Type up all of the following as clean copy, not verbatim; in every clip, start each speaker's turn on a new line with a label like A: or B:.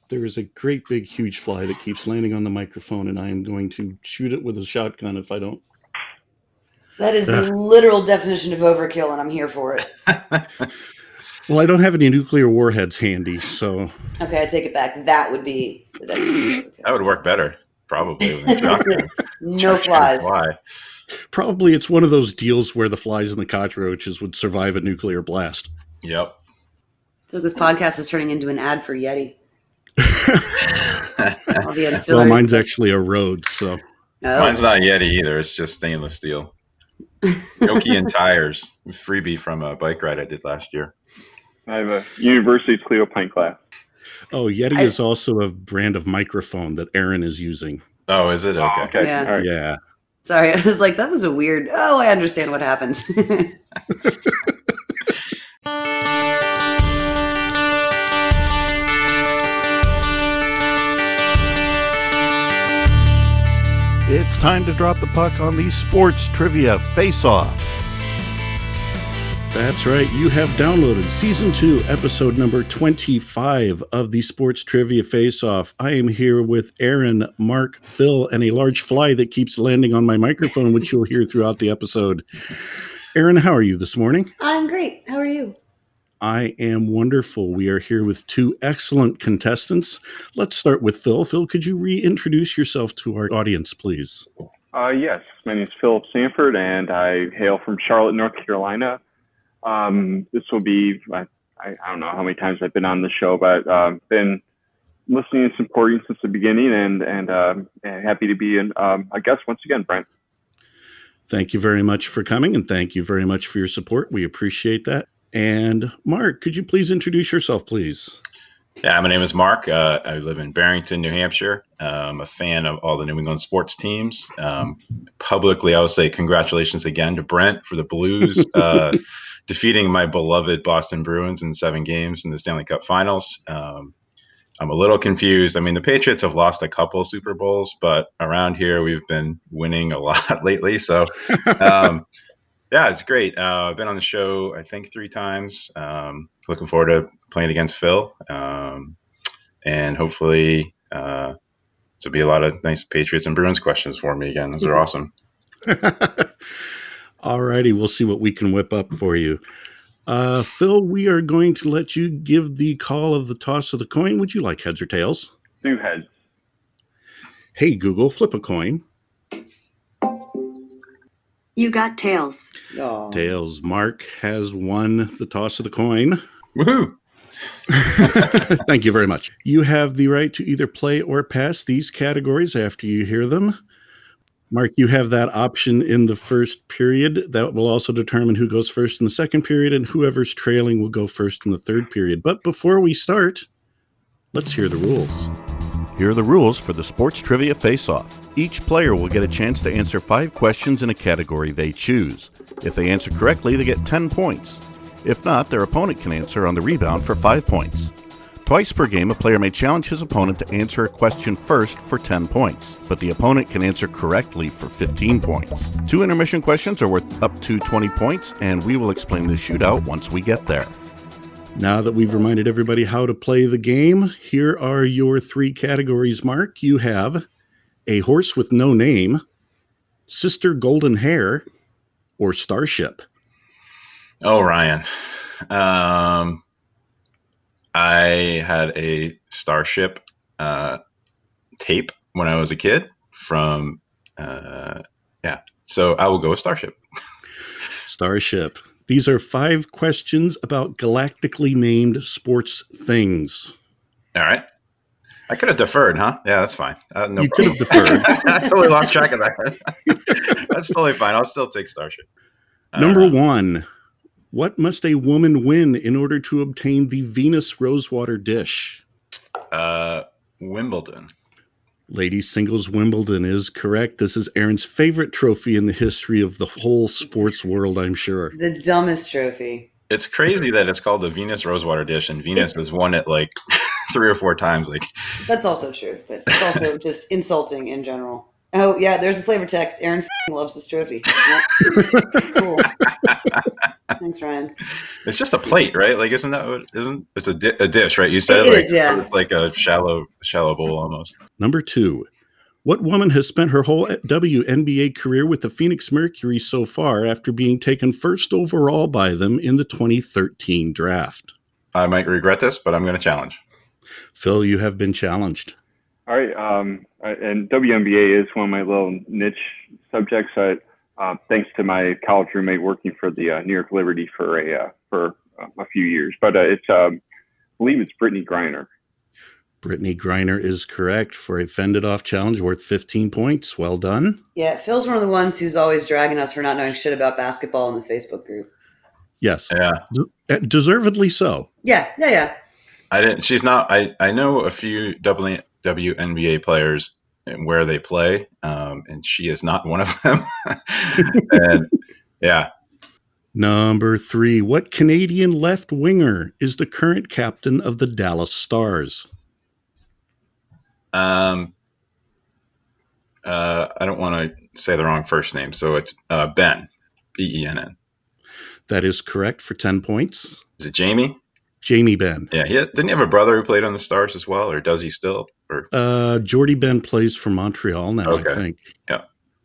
A: There is a great big huge fly that keeps landing on the microphone, and I am going to shoot it with a shotgun if I don't.
B: That is the literal definition of overkill, and I'm here for it.
A: Well, I don't have any nuclear warheads handy, so...
B: Okay, I take it back. That would be the definition of overkill.
C: That would work better, probably. With a shotgun.
B: No flies.
A: Probably it's one of those deals where the flies and the cockroaches would survive a nuclear blast.
C: Yep.
B: So this podcast is turning into an ad for Yeti.
A: Well, mine's actually a Rhodes, so...
B: Oh.
C: Mine's not Yeti either. It's just stainless steel. Nokian tires. Freebie from a bike ride I did last year.
D: I have a University's Clio pint glass.
A: Oh, Yeti is also a brand of microphone that Aaron is using.
C: Oh, is it? Okay.
D: Oh, okay.
B: Yeah.
D: All right.
A: Yeah.
B: Sorry, I was like, that was a weird... Oh, I understand what happened.
E: It's time to drop the puck on the Sports Trivia Face-Off.
A: That's right. You have downloaded Season 2, Episode number 25 of the Sports Trivia Face-Off. I am here with Aaron, Mark, Phil, and a large fly that keeps landing on my microphone, which you'll hear throughout the episode. Aaron, how are you this morning?
B: I'm great. How are you?
A: I am wonderful. We are here with two excellent contestants. Let's start with Phil. Phil, could you reintroduce yourself to our audience, please?
D: Yes, my name is Philip Sanford, and I hail from Charlotte, North Carolina. This will be, I don't know how many times I've been on the show, but been listening and supporting since the beginning, and happy to be a guest once again, Brent.
A: Thank you very much for coming, and thank you very much for your support. We appreciate that. And Mark, could you please introduce yourself, please?
C: Yeah, my name is Mark. I live in Barrington, New Hampshire. I'm a fan of all the New England sports teams. Publicly, I would say congratulations again to Brent for the Blues defeating my beloved Boston Bruins in 7 games in the Stanley Cup Finals. I'm a little confused. I mean, the Patriots have lost a couple Super Bowls, but around here we've been winning a lot lately. So, yeah, it's great. I've been on the show, I think, 3 times. Looking forward to playing against Phil. And hopefully there'll be a lot of nice Patriots and Bruins questions for me again. Those are awesome.
A: All righty. We'll see what we can whip up for you. Phil, we are going to let you give the call of the toss of the coin. Would you like heads or tails?
D: Do heads.
A: Hey, Google, flip a coin.
F: You got tails.
B: Oh.
A: Tails. Mark has won the toss of the coin.
C: Woohoo!
A: Thank you very much. You have the right to either play or pass these categories after you hear them. Mark, you have that option in the first period. That will also determine who goes first in the second period, and whoever's trailing will go first in the third period. But before we start, let's hear the rules.
E: Here are the rules for the Sports Trivia Face-Off. Each player will get a chance to answer 5 questions in a category they choose. If they answer correctly, they get 10 points. If not, their opponent can answer on the rebound for 5 points. Twice per game, a player may challenge his opponent to answer a question first for 10 points, but the opponent can answer correctly for 15 points. 2 intermission questions are worth up to 20 points, and we will explain the shootout once we get there.
A: Now that we've reminded everybody how to play the game, here are your 3 categories, Mark. You have a horse with no name, sister golden hair, or starship.
C: Oh, Ryan. I had a Starship tape when I was a kid from, so I will go with Starship.
A: Starship. These are 5 questions about galactically named sports things.
C: All right. I could have deferred, huh? Yeah, that's fine. No
A: You
C: problem.
A: could have deferred.
C: I totally lost track of that. That's totally fine. I'll still take Starship.
A: Number 1. What must a woman win in order to obtain the Venus Rosewater dish?
C: Wimbledon.
A: Ladies singles Wimbledon is correct. This is Aaron's favorite trophy in the history of the whole sports world, I'm sure.
B: The dumbest trophy.
C: It's crazy that it's called the Venus Rosewater dish, and Venus has won it like 3 or 4 times. Like
B: That's also true, but it's also just insulting in general. Oh, yeah, there's the flavor text. Aaron loves this trophy. Yep. Cool. Thanks, Ryan.
C: It's just a plate, right? Like, isn't that what, isn't it's a dish, right? You said
B: It
C: like
B: is, yeah.
C: it's like a shallow bowl almost.
A: Number 2. What woman has spent her whole WNBA career with the Phoenix Mercury so far after being taken first overall by them in the 2013 draft?
C: I might regret this, but I'm going to challenge.
A: Phil, you have been challenged.
D: All right. And WNBA is one of my little niche subjects. Thanks to my college roommate working for the New York Liberty for a few years. But I believe it's Brittany Griner.
A: Brittany Griner is correct for a fended off challenge worth 15 points. Well done.
B: Yeah, Phil's one of the ones who's always dragging us for not knowing shit about basketball in the Facebook group.
A: Yes.
C: Yeah.
A: Deservedly so.
B: Yeah.
C: I didn't. She's not. I know a few WNBA players and where they play, and she is not one of them. And yeah.
A: Number 3. What Canadian left winger is the current captain of the Dallas Stars?
C: I don't want to say the wrong first name, so it's Ben, Benn.
A: That is correct for 10 points.
C: Is it Jamie?
A: Jamie Benn.
C: Yeah, didn't he have a brother who played on the Stars as well, or does he still? Or
A: Jordy Benn plays for Montreal now,
C: Okay.
A: I think.
C: Yeah.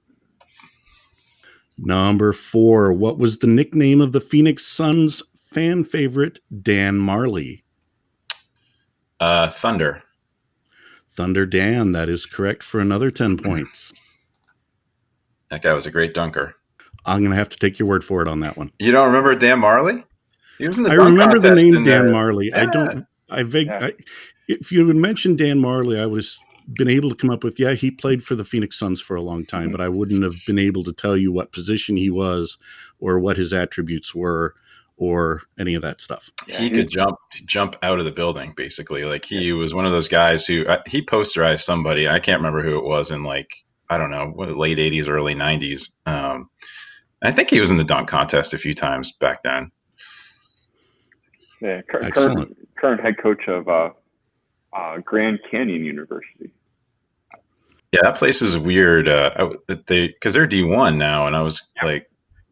A: Number 4. What was the nickname of the Phoenix Suns fan favorite, Dan Marley?
C: Thunder.
A: Thunder Dan. That is correct for another 10 points.
C: That guy was a great dunker.
A: I'm going to have to take your word for it on that one.
C: You don't remember Dan Marley? He was in the
A: I
C: dunk
A: remember the
C: contest
A: name
C: in
A: Dan
C: the-
A: Marley.
C: Yeah.
A: If you had mentioned Dan Marley, I was been able to come up with, he played for the Phoenix Suns for a long time, but I wouldn't have been able to tell you what position he was or what his attributes were or any of that stuff.
C: He could jump out of the building, basically. Like, he was one of those guys who he posterized somebody. I can't remember who it was in, like, I don't know, late 80s, early 90s. I think he was in the dunk contest a few times back then.
D: Yeah,
A: Excellent.
D: current head coach of Grand Canyon University.
C: Yeah, that place is weird. Because they're D1 now, and I was like,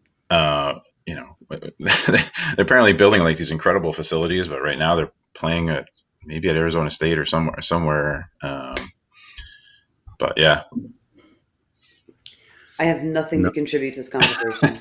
C: they're apparently building like these incredible facilities, but right now they're playing maybe at Arizona State or somewhere. But yeah,
B: I have nothing to contribute to this conversation.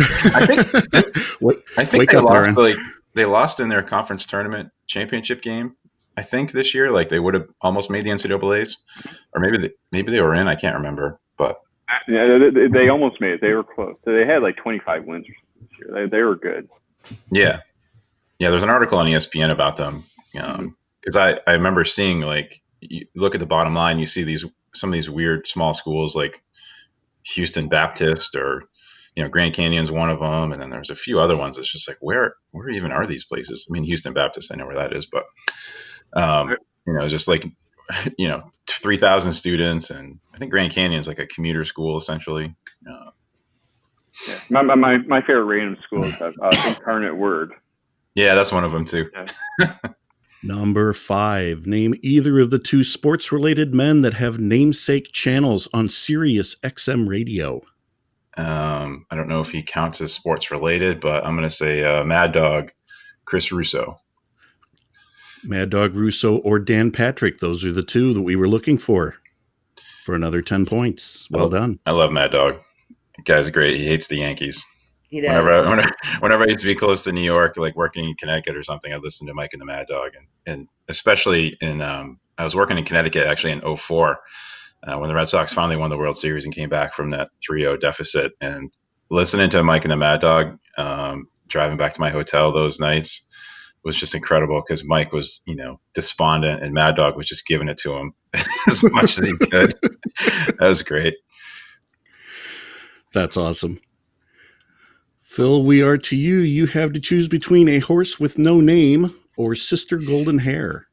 C: I think
A: Wake
C: they
A: up,
C: lost.
A: Aaron.
C: They lost in their conference tournament championship game. I think this year, like, they would have almost made the NCAAs, or maybe they were in. I can't remember, but
D: Yeah, they almost made it. They were close. They had like 25 wins this year. They were good.
C: yeah. There's an article on ESPN about them because I remember seeing, like, you look at the bottom line, you see some of these weird small schools like Houston Baptist or Grand Canyon's one of them, and then there's a few other ones. It's just like, where even are these places? I mean, Houston Baptist, I know where that is, but just like 3,000 students, and I think Grand Canyon's like a commuter school essentially.
D: Yeah. My favorite random school is Incarnate Word.
C: Yeah, that's one of them too.
D: Yeah.
A: Number 5. Name either of the 2 sports-related men that have namesake channels on Sirius XM radio.
C: I don't know if he counts as sports related, but I'm going to say Mad Dog, Chris Russo.
A: Mad Dog Russo or Dan Patrick. Those are the 2 that we were looking for another 10 points. Well done.
C: I love Mad Dog. The guy's great. He hates the Yankees.
B: He does.
C: Whenever I used to be close to New York, like working in Connecticut or something, I'd listen to Mike and the Mad Dog. And especially I was working in Connecticut actually in 2004 when the Red Sox finally won the World Series and came back from that 3-0 deficit. And listening to Mike and the Mad Dog, driving back to my hotel those nights was just incredible because Mike was, despondent and Mad Dog was just giving it to him as much as he could. That was great.
A: That's awesome. Phil, we are to you. You have to choose between A Horse with No Name or Sister Golden Hair.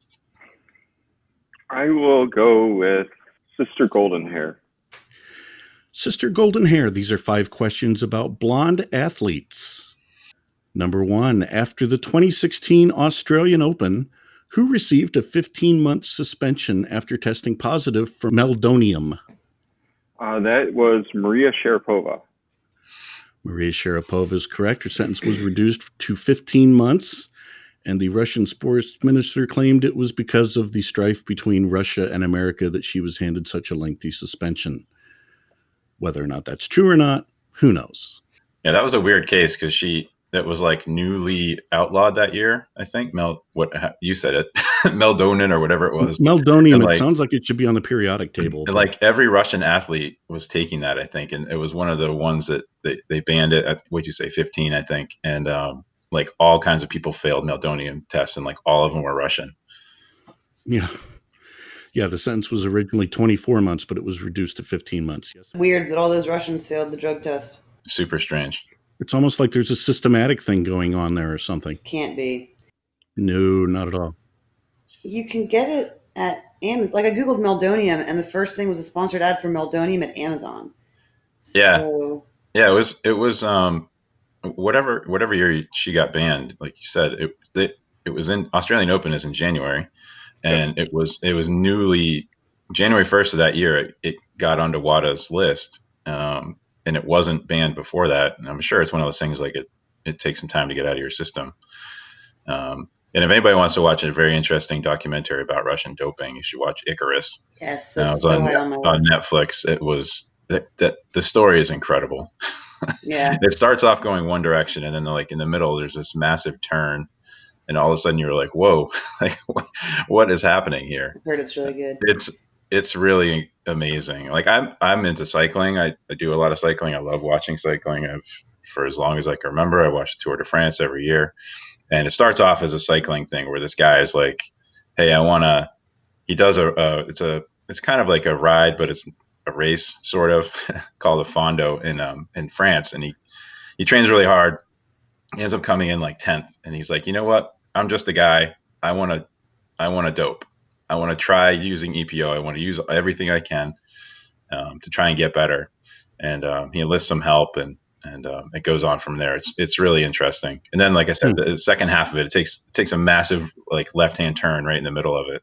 D: I will go with Sister Golden Hair.
A: Sister Golden Hair. These are 5 questions about blonde athletes. Number 1, after the 2016 Australian Open, who received a 15-month suspension after testing positive for meldonium?
D: That was Maria Sharapova.
A: Maria Sharapova is correct. Her sentence was reduced to 15 months, and the Russian sports minister claimed it was because of the strife between Russia and America that she was handed such a lengthy suspension. Whether or not that's true or not, who knows?
C: Yeah, that was a weird case because that was like newly outlawed that year, I think. You said it, Meldonin or whatever it was.
A: Meldonium. It sounds like it should be on the periodic table.
C: Like every Russian athlete was taking that, I think, and it was one of the ones that they banned it at, what'd you say, 15, I think, and like all kinds of people failed Meldonium tests, and like all of them were Russian.
A: Yeah. Yeah, the sentence was originally 24 months, but it was reduced to 15 months. Yes.
B: Weird that all those Russians failed the drug test.
C: Super strange.
A: It's almost like there's a systematic thing going on there or something.
B: Can't be.
A: No, not at all.
B: You can get it at Amazon. Like I Googled Meldonium, and the first thing was a sponsored ad for Meldonium at Amazon.
C: Yeah. Yeah, it was whatever year she got banned, like you said, it was in Australian Open is in January. And it was newly January 1st of that year, it got onto WADA's list. And it wasn't banned before that. And I'm sure it's one of those things like it takes some time to get out of your system. And if anybody wants to watch a very interesting documentary about Russian doping, you should watch Icarus.
B: Yes,
C: that's on Netflix. It was that the story is incredible.
B: Yeah.
C: It starts off going one direction, and then like in the middle, there's this massive turn. And all of a sudden you're like, whoa, like what is happening here?
B: I've heard it's really good.
C: It's really amazing. Like I'm into cycling. I do a lot of cycling. I love watching cycling. For as long as I can remember, I watch the Tour de France every year. And it starts off as a cycling thing where this guy is like, hey, he does it's kind of like a ride, but it's a race sort of called a Fondo in France. And he trains really hard. He ends up coming in like 10th, and he's like, you know what? I'm just a guy. I want to dope. I want to try using EPO. I want to use everything I can to try and get better. And he enlists some help, and it goes on from there. It's really interesting. And then, like I said, the second half of it takes a massive like left-hand turn right in the middle of it,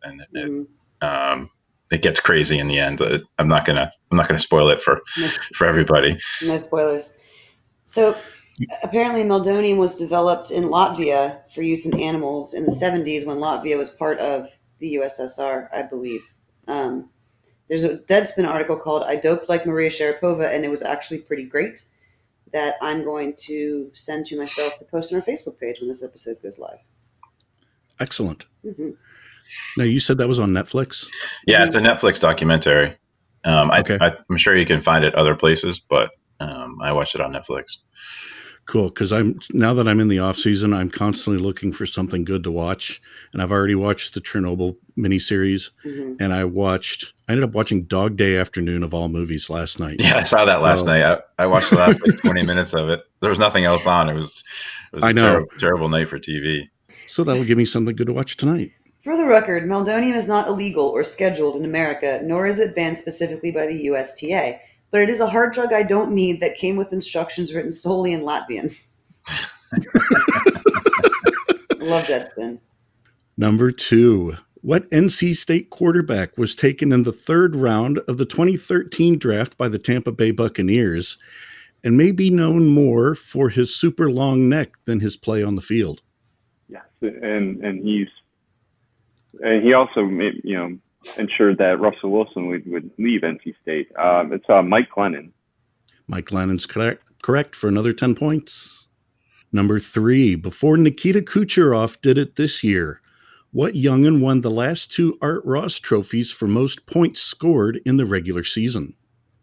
C: and it gets crazy in the end. I'm not gonna spoil it for everybody.
B: No spoilers. So. Apparently, Meldonium was developed in Latvia for use in animals in the 70s when Latvia was part of the USSR, I believe. There's a Deadspin article called I Doped Like Maria Sharapova, and it was actually pretty great that I'm going to send to myself to post on our Facebook page when this episode goes live.
A: Excellent. Mm-hmm. Now, you said that was on Netflix?
C: Yeah, it's a Netflix documentary.
A: Okay.
C: I'm sure you can find it other places, but I watched it on Netflix.
A: Cool, because now that I'm in the off season, I'm constantly looking for something good to watch, and I've already watched the Chernobyl miniseries, and I ended up watching Dog Day Afternoon of all movies last night.
C: Yeah, I saw that last night. I watched the last like 20 minutes of it. There was nothing else on. It was a terrible night for TV.
A: So that will give me something good to watch tonight.
B: For the record, Meldonium is not illegal or scheduled in America, nor is it banned specifically by the USTA. But it is a hard drug I don't need that came with instructions written solely in Latvian. Love Deadspin.
A: Number 2. What NC State quarterback was taken in the third round of the 2013 draft by the Tampa Bay Buccaneers and may be known more for his super long neck than his play on the field?
D: Yes, and he also ensured that Russell Wilson would leave NC State. It's Mike Glennon.
A: Mike Glennon's correct for another 10 points. Number 3, before Nikita Kucherov did it this year, what young'un won the last 2 Art Ross trophies for most points scored in the regular season?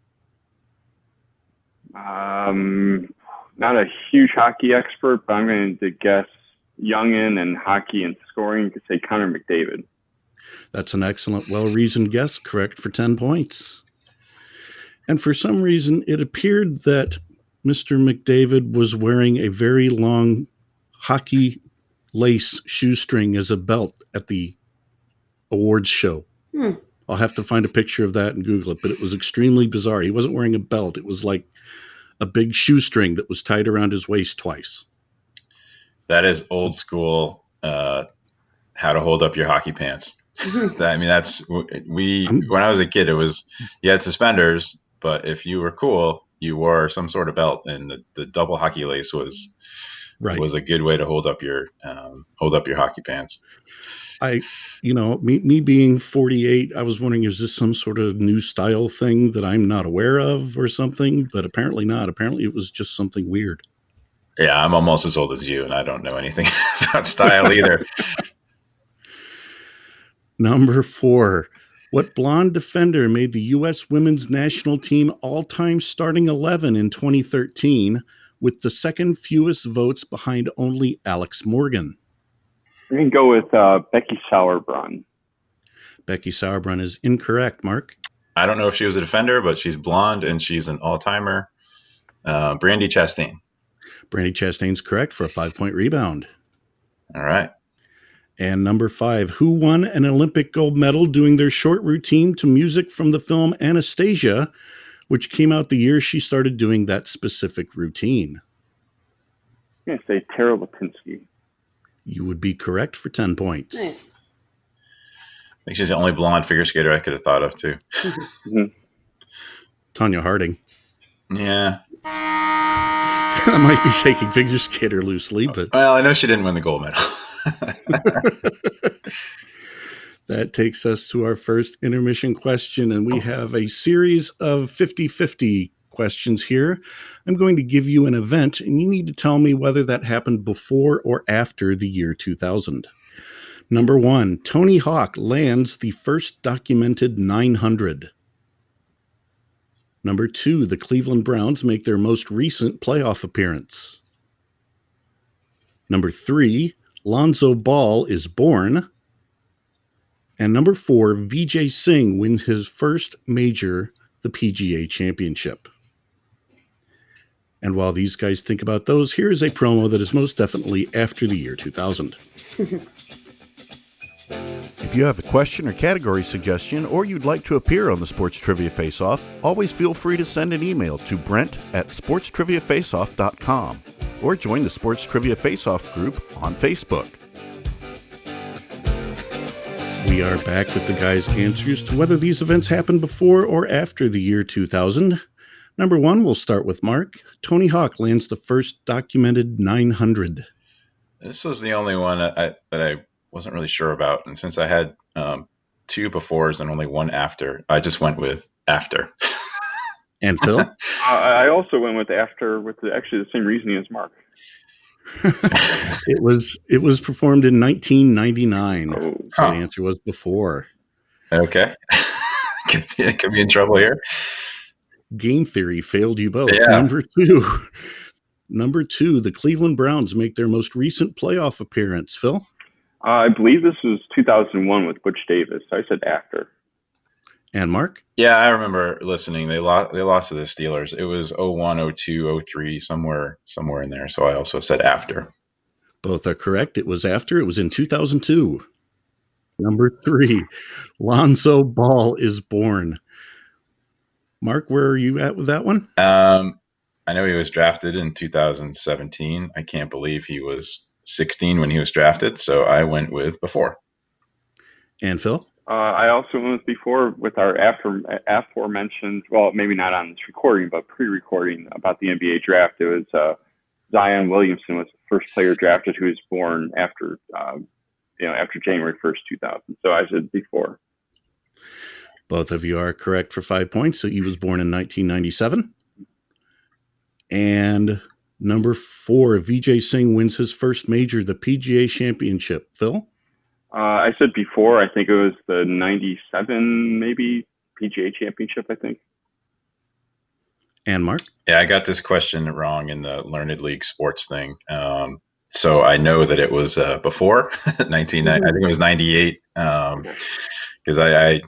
D: Not a huge hockey expert, but I'm going to guess young'un and hockey and scoring. You could say Connor McDavid.
A: That's an excellent, well-reasoned guess, correct for 10 points. And for some reason, it appeared that Mr. McDavid was wearing a very long hockey lace shoestring as a belt at the awards show. I'll have to find a picture of that and Google it, but it was extremely bizarre. He wasn't wearing a belt. It was like a big shoestring that was tied around his waist twice. That
C: is old school, how to hold up your hockey pants. When I was a kid, it was, you had suspenders, but if you were cool, you wore some sort of belt, and the double hockey lace was a good way to hold up your hockey pants.
A: Me being 48, I was wondering, is this some sort of new style thing that I'm not aware of or something? But apparently not. Apparently it was just something weird.
C: Yeah, I'm almost as old as you, and I don't know anything about style either.
A: Number 4. What blonde defender made the U.S. women's national team all-time starting 11 in 2013 with the second fewest votes behind only Alex Morgan?
D: We're going to go with Becky Sauerbrunn.
A: Becky Sauerbrunn is incorrect, Mark.
C: I don't know if she was a defender, but she's blonde and she's an all-timer. Brandi Chastain.
A: Brandi Chastain's correct for a 5-point rebound.
C: All right.
A: And number 5, who won an Olympic gold medal doing their short routine to music from the film Anastasia, which came out the year she started doing that specific routine?
D: I'm going to say Tara Lipinski.
A: You would be correct for 10 points.
B: Nice.
C: I think she's the only blonde figure skater I could have thought of, too.
A: Tonya Harding.
C: Yeah.
A: I might be taking figure skater loosely, but...
C: Well, I know she didn't win the gold medal.
A: That takes us to our first intermission question, and we have a series of 50-50 questions here. I'm going to give you an event, and you need to tell me whether that happened before or after the year 2000. Number 1, Tony Hawk lands the first documented 900. Number 2, the Cleveland Browns make their most recent playoff appearance. Number 3, Lonzo Ball is born. And number 4, Vijay Singh wins his first major, the PGA Championship. And while these guys think about those, here's a promo that is most definitely after the year 2000.
E: If you have a question or category suggestion, or you'd like to appear on the Sports Trivia Face-Off, always feel free to send an email to brent@sportstriviafaceoff.com or join the Sports Trivia Face-Off group on Facebook.
A: We are back with the guys' answers to whether these events happened before or after the year 2000. Number 1, we'll start with Mark. Tony Hawk lands the first documented 900.
C: This was the only one that I wasn't really sure about. And since I had 2 befores and only 1 after, I just went with after.
A: And Phil?
D: I also went with after with actually the same reasoning as Mark.
A: It was performed in 1999. So the answer was before.
C: Okay. Could be in trouble here.
A: Game theory failed you both.
C: Yeah.
A: Number two, the Cleveland Browns make their most recent playoff appearance. Phil?
D: I believe this was 2001 with Butch Davis. I said after.
A: And Mark?
C: Yeah, I remember listening. They lost to the Steelers. It was 01, 02, 03, somewhere in there. So I also said after.
A: Both are correct. It was after. It was in 2002. Number 3, Lonzo Ball is born. Mark, where are you at with that one?
C: I know he was drafted in 2017. I can't believe he was 16 when he was drafted. So I went with before.
A: And Phil?
D: I also went with before with our aforementioned, well, maybe not on this recording, but pre-recording about the NBA draft. It was Zion Williamson was the first player drafted who was born after January 1st, 2000. So I said before.
A: Both of you are correct for 5 points. So he was born in 1997. And number 4, Vijay Singh wins his first major, the PGA Championship. Phil?
D: I said before, I think it was the 97, maybe, PGA Championship, I think.
A: And Mark?
C: Yeah, I got this question wrong in the Learned League Sports thing. So I know that it was before 1990. I think it was 98. Because the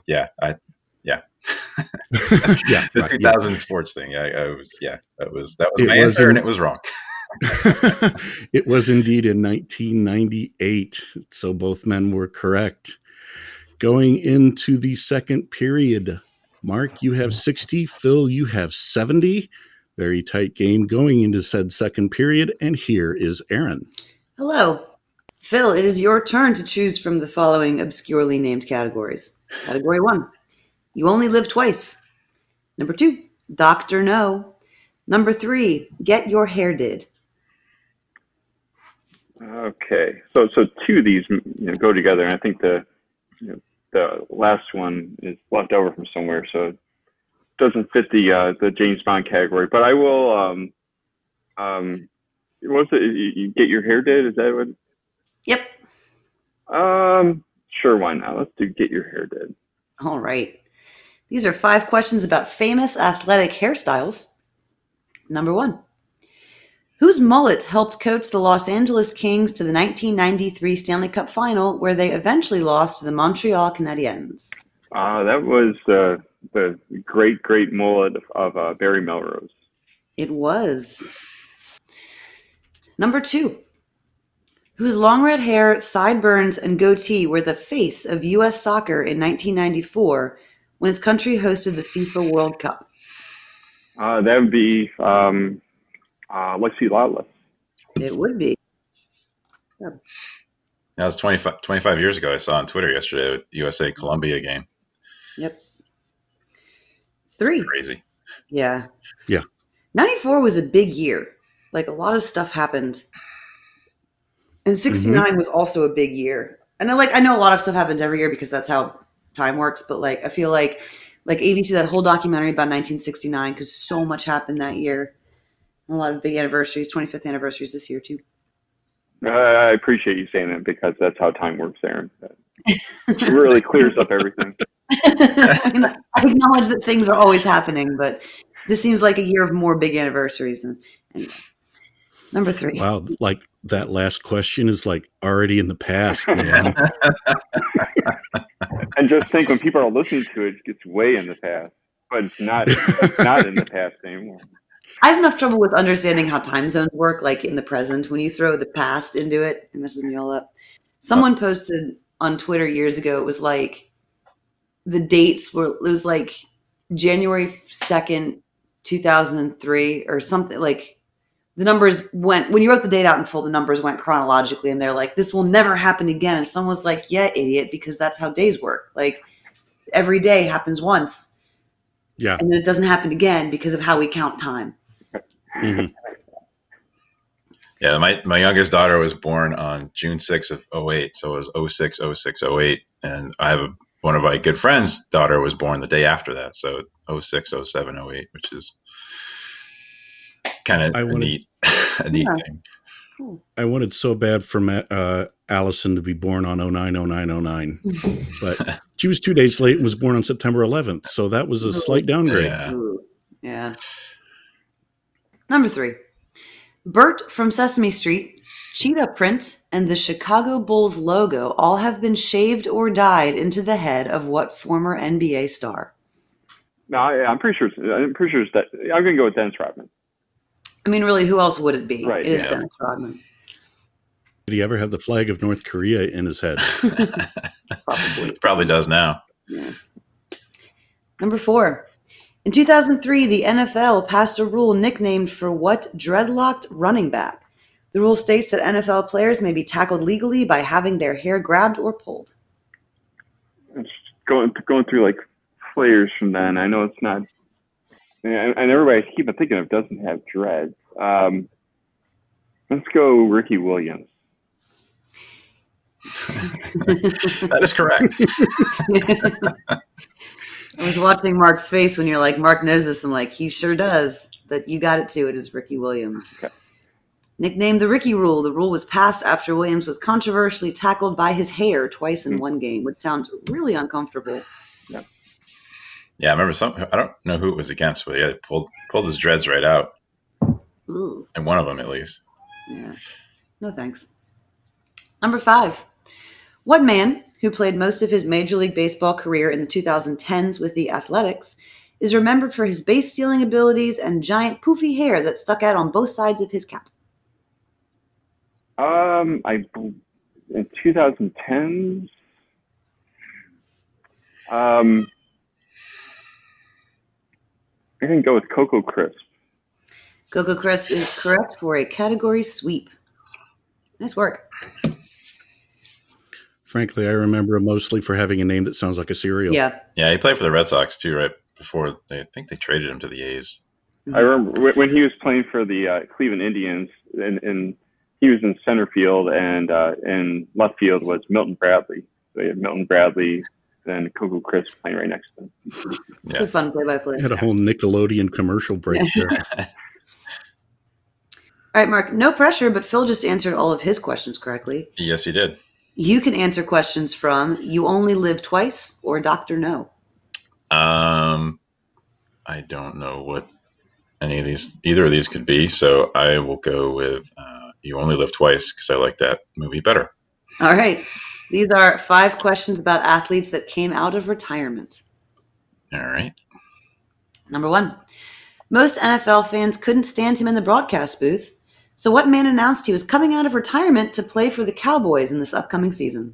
C: 2000 sports thing. That was my answer, and it was wrong.
A: It was indeed in 1998. So both men were correct. Going into the second period, Mark, you have 60. Phil, you have 70. Very tight game going into said second period. And here is Aaron.
B: Hello. Phil, it is your turn to choose from the following obscurely named categories. Category 1, you only live twice. Number 2, Dr. No. Number 3, get your hair did.
D: Okay, so two of these go together, and I think the last one is left over from somewhere, so it doesn't fit the James Bond category. But I will. What was it? You get your hair did? Is that what?
B: Yep.
D: Sure, why not? Let's do get your hair did.
B: All right. These are 5 questions about famous athletic hairstyles. Number 1. Whose mullet helped coach the Los Angeles Kings to the 1993 Stanley Cup Final, where they eventually lost to the Montreal Canadiens?
D: That was the great mullet of Barry Melrose.
B: It was. Number 2. Whose long red hair, sideburns, and goatee were the face of U.S. soccer in 1994 when its country hosted the FIFA World Cup?
D: That would be Lexi Lawless.
B: It would be.
C: That was 25 years ago. I saw on Twitter yesterday the USA Colombia game.
B: Yep. 3.
C: Crazy.
B: Yeah.
A: Yeah.
B: 94 was a big year. Like, a lot of stuff happened. And 69 was also a big year. And I know a lot of stuff happens every year because that's how time works. But I feel like ABC, that whole documentary about 1969, because so much happened that year. And a lot of big anniversaries, 25th anniversaries this year too.
D: I appreciate you saying that because that's how time works, Aaron. It really clears up everything.
B: I acknowledge that things are always happening, but this seems like a year of more big anniversaries. Anyway. Number 3.
A: Wow, like that last question is already in the past, man.
D: And just think, when people are listening to it, it's way in the past, but it's not in the past anymore.
B: I have enough trouble with understanding how time zones work, in the present. When you throw the past into it, it messes me all up. Someone posted on Twitter years ago, it was the dates were, it was January 2nd, 2003 or something. The numbers went, when you wrote the date out in full, the numbers went chronologically, and they're this will never happen again. And someone was like, yeah, idiot, because that's how days work. Every day happens once.
A: Yeah.
B: And then it doesn't happen again because of how we count time.
A: Mm-hmm.
C: Yeah, my youngest daughter was born on June 6th of 08, so it was 06, 06, 08. And I have one of my good friends' daughter was born the day after that, so 06, 07, 08, which is kind of a neat thing.
B: Cool.
A: I wanted so bad for Allison to be born on 09, but she was 2 days late and was born on September 11th, so that was a slight downgrade.
B: Yeah. Number 3. Bert from Sesame Street, Cheetah Print, and the Chicago Bulls logo all have been shaved or dyed into the head of what former NBA star?
D: No, I'm pretty sure it's that. I'm going to go with Dennis Rodman.
B: I mean, really, who else would it be?
D: Right,
B: it is Dennis Rodman.
A: Did he ever have the flag of North Korea in his head?
C: Probably does now.
B: Yeah. Number 4. In 2003, the NFL passed a rule nicknamed for what dreadlocked running back? The rule states that NFL players may be tackled legally by having their hair grabbed or pulled.
D: It's going through players from then. I know it's not. And everybody I keep on thinking of doesn't have dreads. Let's go Ricky Williams.
C: That is correct.
B: I was watching Mark's face when you're like, Mark knows this. I'm like, he sure does. But you got it too. It is Ricky Williams.
D: Okay.
B: Nicknamed the Ricky Rule, the rule was passed after Williams was controversially tackled by his hair twice in one game, which sounds really uncomfortable.
C: Yeah, I remember I don't know who it was against, but yeah, pulled his dreads right out.
B: Ooh.
C: And one of them, at least.
B: Yeah. No thanks. Number 5. What man, who played most of his Major League Baseball career in the 2010s with the Athletics, is remembered for his base-stealing abilities and giant poofy hair that stuck out on both sides of his cap?
D: In 2010s, I can go with Coco Crisp.
B: Coco Crisp is correct for a category sweep. Nice work.
A: Frankly, I remember him mostly for having a name that sounds like a cereal.
B: Yeah.
C: Yeah, he played for the Red Sox too, right before I think they traded him to the A's.
D: I remember when he was playing for the Cleveland Indians, and he was in center field, and in left field was Milton Bradley. So you had Milton Bradley, then Coco Crisp playing right next to him.
B: It's a fun play-by-play.
A: Had a whole Nickelodeon commercial break there.
B: All right, Mark, no pressure, but Phil just answered all of his questions correctly.
C: Yes, he did.
B: You can answer questions from You Only Live Twice or Dr. No.
C: I don't know what either of these could be, so I will go with You Only Live Twice because I like that movie better.
B: All right. These are 5 questions about athletes that came out of retirement.
C: All right.
B: Number 1. Most NFL fans couldn't stand him in the broadcast booth. So what man announced he was coming out of retirement to play for the Cowboys in this upcoming season?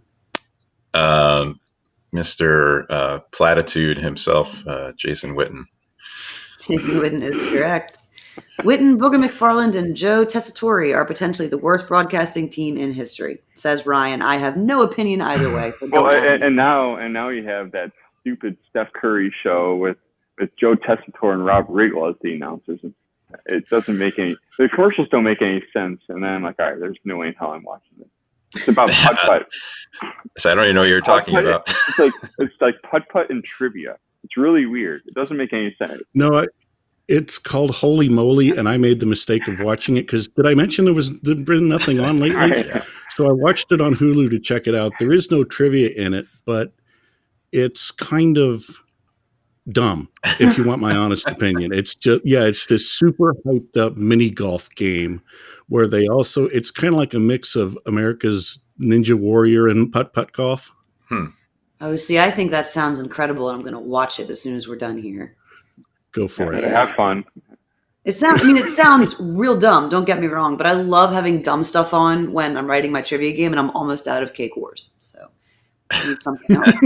C: Mr. Platitude himself, Jason Witten.
B: Jason Witten is correct. Witten, Booger McFarland, and Joe Tessitore are potentially the worst broadcasting team in history, says Ryan. I have no opinion either way.
D: Well, and now you have that stupid Steph Curry show with Joe Tessitore and Rob Riggle as the announcers. It doesn't make the commercials don't make any sense. And then I'm like, all right, there's no way in hell I'm watching it. It's about putt-putt.
C: So I don't even know what you're talking about.
D: It's like putt-putt and trivia. It's really weird. It doesn't make any sense.
A: No, it's called Holy Moly, and I made the mistake of watching it because did I mention there'd been nothing on lately?
D: Yeah.
A: So I watched it on Hulu to check it out. There is no trivia in it, but it's kind of dumb, if you want my honest opinion. It's this super hyped up mini golf game where it's kind of like a mix of America's Ninja Warrior and putt-putt golf.
B: Oh, see, I think that sounds incredible, and I'm going to watch it as soon as we're done here.
A: Go for it.
D: Have fun.
B: It sounds real dumb, don't get me wrong, but I love having dumb stuff on when I'm writing my trivia game and I'm almost out of Cake Wars. So I need something else.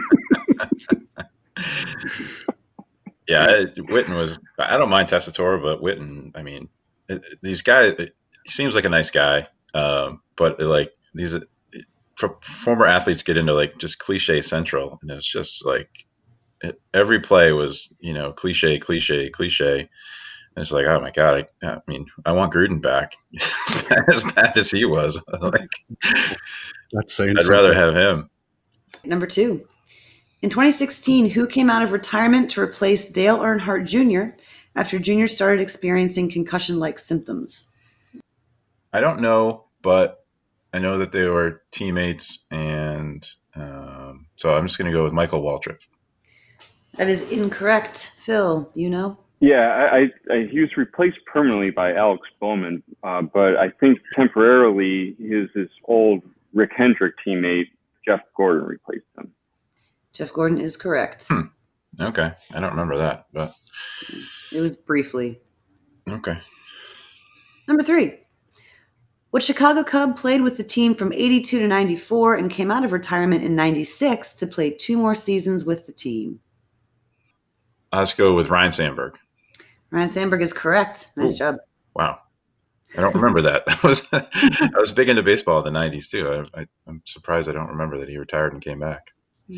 C: Yeah, Witten was. I don't mind Tessitore, but Witten. I mean, these guys. He seems like a nice guy, but like these former athletes get into like just cliche central, and it's just like every play was cliche. And it's like, oh my god! I mean, I want Gruden back as bad as he was. Like,
A: that's saying
C: I'd rather have him.
B: Number 2. In 2016, who came out of retirement to replace Dale Earnhardt Jr. after Jr. started experiencing concussion-like symptoms?
C: I don't know, but I know that they were teammates, and so I'm just going to go with Michael Waltrip.
B: That is incorrect. Phil, do you know?
D: Yeah, he was replaced permanently by Alex Bowman, but I think temporarily his old Rick Hendrick teammate, Jeff Gordon, replaced him.
B: Jeff Gordon is correct.
C: Okay. I don't remember that, but
B: it was briefly.
C: Okay.
B: Number 3. What Chicago Cub played with the team from 82 to 94 and came out of retirement in 96 to play 2 more seasons with the team?
C: Let's go with Ryan Sandberg.
B: Ryan Sandberg is correct. Nice job.
C: Wow. I don't remember that. I was big into baseball in the 90s, too. I'm surprised I don't remember that he retired and came back.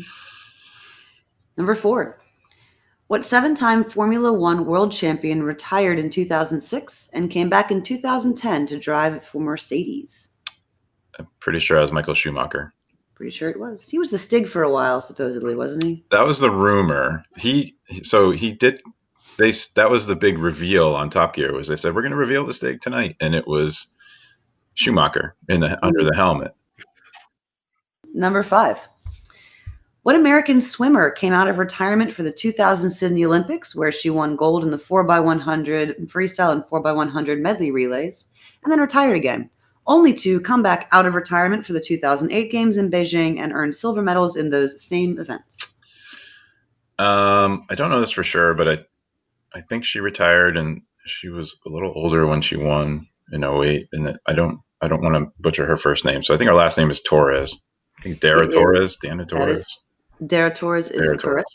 B: Number 4. What 7-time Formula One world champion retired in 2006 and came back in 2010 to drive for Mercedes?
C: I'm pretty sure it was Michael Schumacher.
B: Pretty sure it was. He was the Stig for a while, supposedly, wasn't he?
C: That was the rumor. That was the big reveal on Top Gear. Was they said we're going to reveal the Stig tonight, and it was Schumacher under the helmet.
B: Number 5. What American swimmer came out of retirement for the 2000 Sydney Olympics, where she won gold in the 4x100 freestyle and 4x100 medley relays, and then retired again, only to come back out of retirement for the 2008 Games in Beijing and earn silver medals in those same events?
C: I don't know this for sure, but I think she retired and she was a little older when she won in 2008, and I don't want to butcher her first name, so I think her last name is Torres. I think Dana Torres.
B: Dara Torres is correct.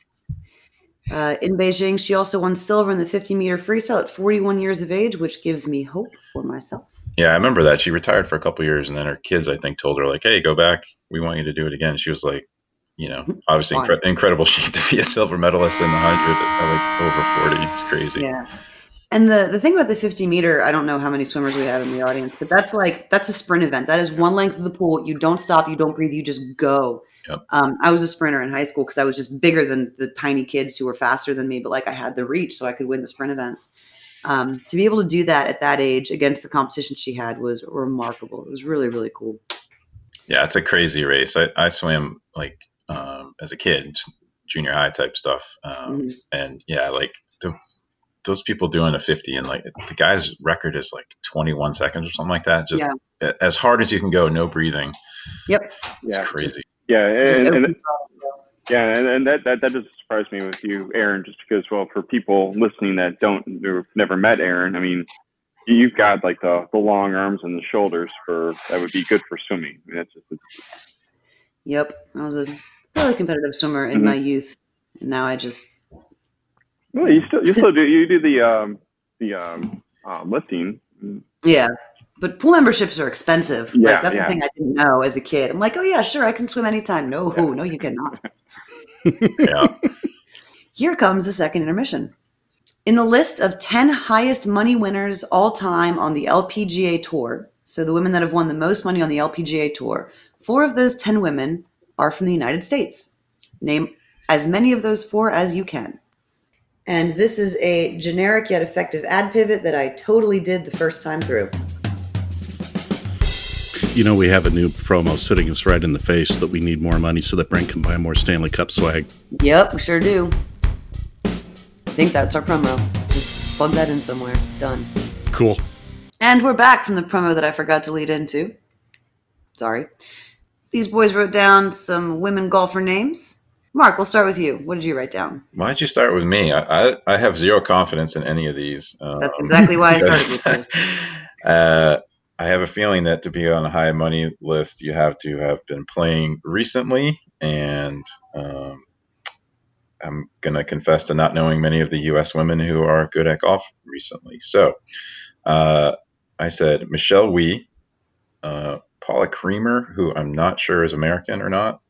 B: In Beijing, she also won silver in the 50-meter freestyle at 41 years of age, which gives me hope for myself.
C: Yeah, I remember that. She retired for a couple of years, and then her kids, I think, told her, like, hey, go back. We want you to do it again. She was like, obviously incredible shape to be a silver medalist in the 100 at like over 40. It's crazy.
B: Yeah. And the thing about the 50 meter, I don't know how many swimmers we have in the audience, but that's a sprint event. That is one length of the pool. You don't stop, you don't breathe, you just go.
C: Yep.
B: I was a sprinter in high school because I was just bigger than the tiny kids who were faster than me, but like I had the reach so I could win the sprint events. To be able to do that at that age against the competition she had was remarkable. It was really, really cool.
C: Yeah, it's a crazy race. I swam like as a kid, just junior high type stuff. And yeah, like those people doing a 50 and like the guy's record is like 21 seconds or something like that. Just as hard as you can go, no breathing.
B: Yep.
C: It's crazy.
D: And that doesn't surprise me with you, Aaron, just because, well, for people listening that who've never met Aaron, I mean, you've got like the long arms and the shoulders that would be good for swimming. I mean,
B: Yep. I was a really competitive swimmer in my youth, and now I just.
D: Well, you still do. You do the lifting.
B: Yeah. But pool memberships are expensive. Like, that's the thing I didn't know as a kid. I'm like, oh yeah, sure, I can swim anytime. No, you cannot. Here comes the second intermission. In the list of 10 highest money winners all time on the LPGA Tour, so the women that have won the most money on the LPGA Tour, 4 of those 10 women are from the United States. Name as many of those 4 as you can. And this is a generic yet effective ad pivot that I totally did the first time through.
A: You know, we have a new promo sitting us right in the face that we need more money so that Brent can buy more Stanley Cup swag.
B: Yep, we sure do. I think that's our promo. Just plug that in somewhere. Done.
A: Cool.
B: And we're back from the promo that I forgot to lead into. Sorry. These boys wrote down some women golfer names. Mark, we'll start with you. What did you write down?
C: Why'd you start with me? I have zero confidence in any of these.
B: That's exactly why I started with you.
C: I have a feeling that to be on a high money list, you have to have been playing recently, and I'm going to confess to not knowing many of the U.S. women who are good at golf recently. So I said Michelle Wie, Paula Creamer, who I'm not sure is American or not.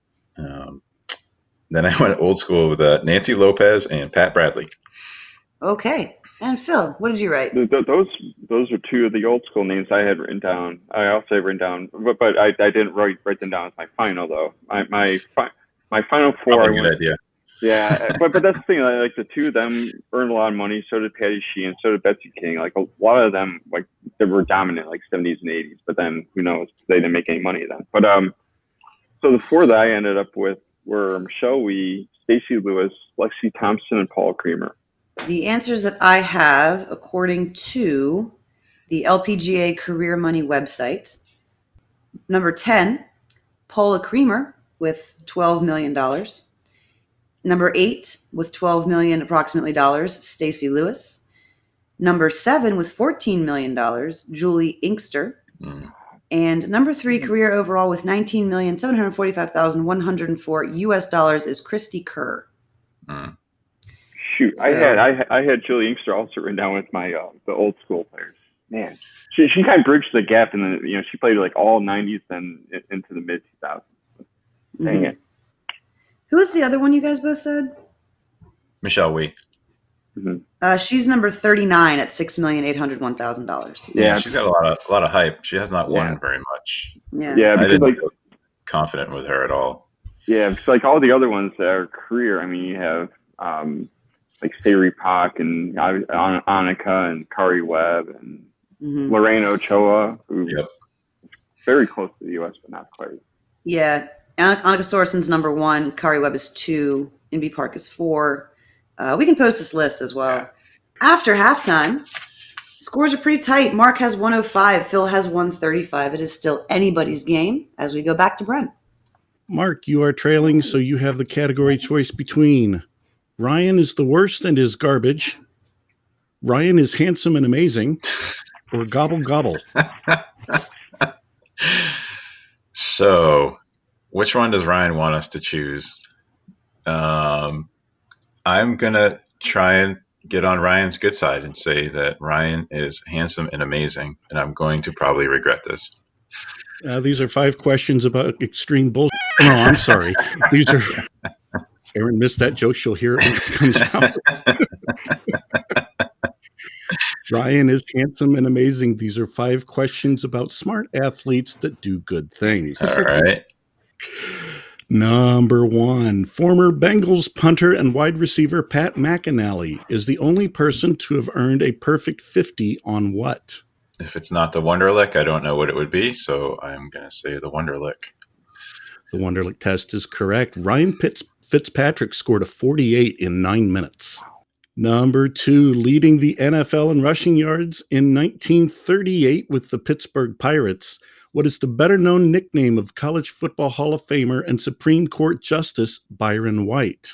C: Then I went old school with Nancy Lopez and Pat Bradley.
B: Okay. And Phil, what did you write?
D: Those are 2 of the old school names I had written down. I also had written down, but I didn't write them down as my final though. My final 4.
C: Probably a good idea.
D: Yeah, but that's the thing. Like the 2 of them earned a lot of money. So did Patty Sheehan. So did Betsy King. Like a lot of them, like they were dominant, like 70s and 80s. But then who knows? They didn't make any money then. But so the 4 that I ended up with were Michelle Wie, Stacey Lewis, Lexi Thompson, and Paula Creamer.
B: The answers that I have, according to the LPGA Career Money website, number 10, Paula Creamer with $12 million. Number 8 with $12 million approximately Stacey Lewis. Number 7 with $14 million, Julie Inkster. And number 3 career overall with $19,745,104 US dollars is Christy Kerr.
D: Shoot, so, I had Julie Inkster also written down with my the old school players. Man, she kind of bridged the gap, and she played like all 90s and into the mid 2000s. Dang it.
B: Who was the other one you guys both said?
C: Michelle Wie.
B: She's number 39 at $6,801,000.
C: Yeah, she's got a lot of hype. She has not won very much.
D: Yeah,
C: I didn't feel confident with her at all.
D: Yeah, because like all the other ones that are career. I mean, you have like Sayuri Pak and Annika and Kari Webb and Lorraine Ochoa, who is very close to the U.S. but not quite.
B: Yeah, Annika Sorensen's number 1. Kari Webb is 2. Inbee Park is 4. We can post this list as well. Yeah. After halftime, scores are pretty tight. Mark has 105. Phil has 135. It is still anybody's game as we go back to Brent.
A: Mark, you are trailing, so you have the category choice between Ryan is the worst and is garbage, Ryan is handsome and amazing, or gobble gobble.
C: So, which one does Ryan want us to choose? I'm going to try and get on Ryan's good side and say that Ryan is handsome and amazing, and I'm going to probably regret this.
A: These are 5 questions about extreme bullshit. No, I'm sorry. These are... Aaron missed that joke. She'll hear it when it comes out. Ryan is handsome and amazing. These are 5 questions about smart athletes that do good things.
C: All right.
A: Number 1. Former Bengals punter and wide receiver Pat McInally is the only person to have earned a perfect 50 on what?
C: If it's not the Wonderlic, I don't know what it would be, so I'm going to say the Wonderlic.
A: The Wonderlic test is correct. Ryan Fitzpatrick scored a 48 in 9 minutes. Number 2, leading the NFL in rushing yards in 1938 with the Pittsburgh Pirates. What is the better-known nickname of College Football Hall of Famer and Supreme Court Justice Byron White?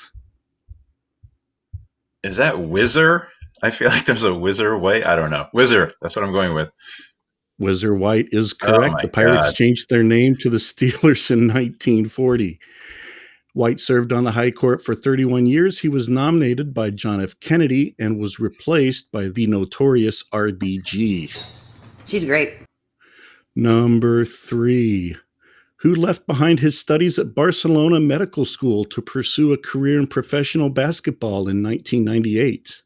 C: Is that Whizzer? I feel like there's a Whizzer White. I don't know. Whizzer. That's what I'm going with.
A: Whizzer White is correct.
C: Oh
A: The Pirates
C: God.
A: changed their name to the Steelers in 1940. White served on the High Court for 31 years. He was nominated by John F. Kennedy and was replaced by the notorious RBG.
B: She's great.
A: Number 3. Who left behind his studies at Barcelona Medical School to pursue a career in professional basketball in 1998?